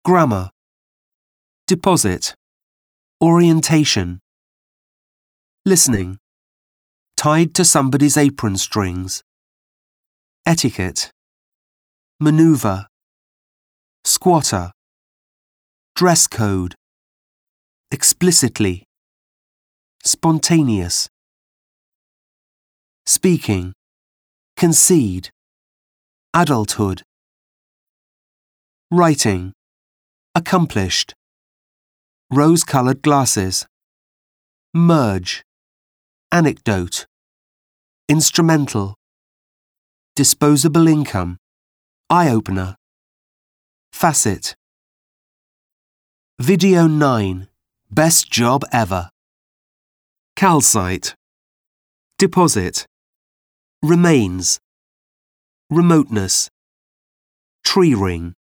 Grammar. Deposit. Orientation. Listening. Tied to somebody's apron strings. Etiquette. Maneuver. Squatter. Dress code. Explicitly. Spontaneous. Speaking. Concede. Adulthood. Writing. Accomplished. Rose-coloured glasses. Merge. Anecdote. Instrumental. Disposable income. Eye-opener. Facet. Video 9. Best job ever. Calcite. Deposit. Remains. Remoteness. Tree ring.